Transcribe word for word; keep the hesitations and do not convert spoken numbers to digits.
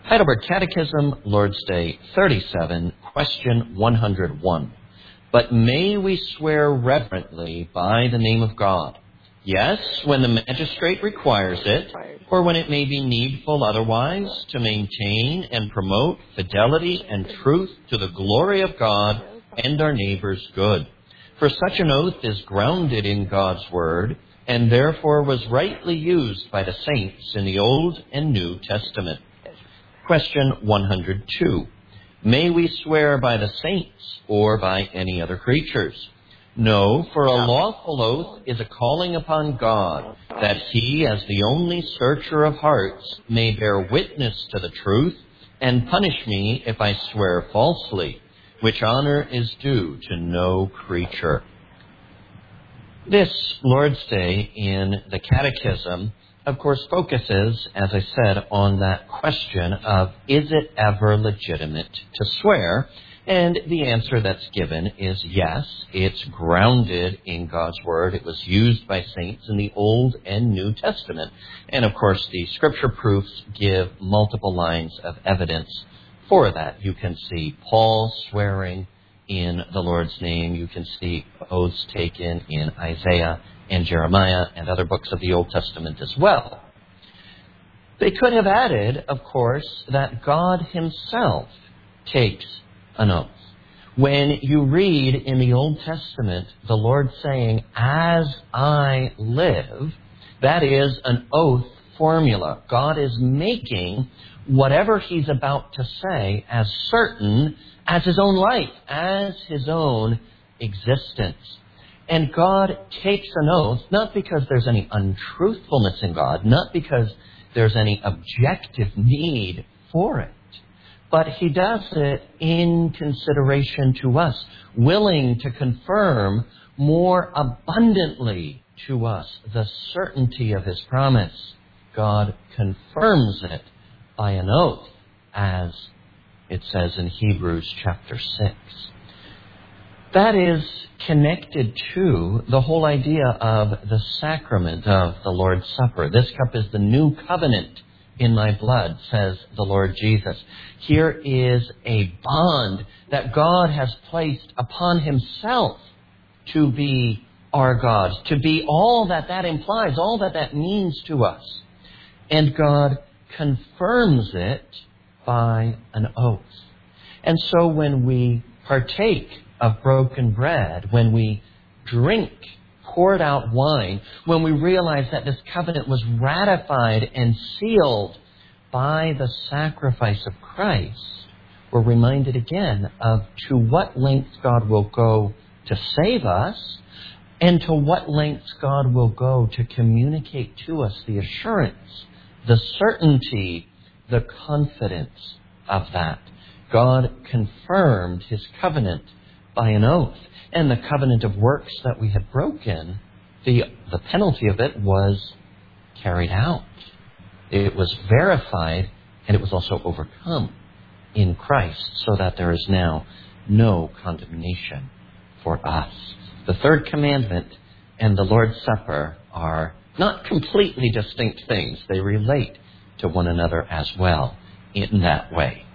Heidelberg Catechism, Lord's Day thirty-seven, question one hundred one. But may we swear reverently by the name of God? Yes, when the magistrate requires it, or when it may be needful otherwise, to maintain and promote fidelity and truth to the glory of God and our neighbor's good. For such an oath is grounded in God's word, and therefore was rightly used by the saints in the Old and New Testament. Question one hundred two. May we swear by the saints or by any other creatures? No, for a lawful oath is a calling upon God, that he, as the only searcher of hearts, may bear witness to the truth, and punish me if I swear falsely, which honor is due to no creature. This Lord's Day in the Catechism, of course, focuses, as I said, on that question of, is it ever legitimate to swear? And the answer that's given is yes, it's grounded in God's Word. It was used by saints in the Old and New Testament. And of course, the Scripture proofs give multiple lines of evidence for that. You can see Paul swearing in the Lord's name. You can see oaths taken in Isaiah and Jeremiah and other books of the Old Testament as well. They could have added, of course, that God himself takes an oath. When you read in the Old Testament the Lord saying, "As I live," that is an oath formula. God is making whatever he's about to say as certain as his own life, as his own existence. And God takes an oath, not because there's any untruthfulness in God, not because there's any objective need for it, but he does it in consideration to us, willing to confirm more abundantly to us the certainty of his promise. God confirms it by an oath, as it says in Hebrews chapter six. That is connected to the whole idea of the sacrament of the Lord's Supper. This cup is the new covenant in my blood, says the Lord Jesus. Here is a bond that God has placed upon himself to be our God, to be all that that implies, all that that means to us. And God confirms it by an oath. And so when we partake of broken bread, when we drink poured out wine, when we realize that this covenant was ratified and sealed by the sacrifice of Christ, we're reminded again of to what lengths God will go to save us, and to what lengths God will go to communicate to us the assurance, the certainty, the confidence of that. God confirmed his covenant by an oath. And the covenant of works that we had broken, the, the penalty of it was carried out. It was verified, and it was also overcome in Christ, so that there is now no condemnation for us. The third commandment and the Lord's Supper are not completely distinct things. They relate to one another as well in that way.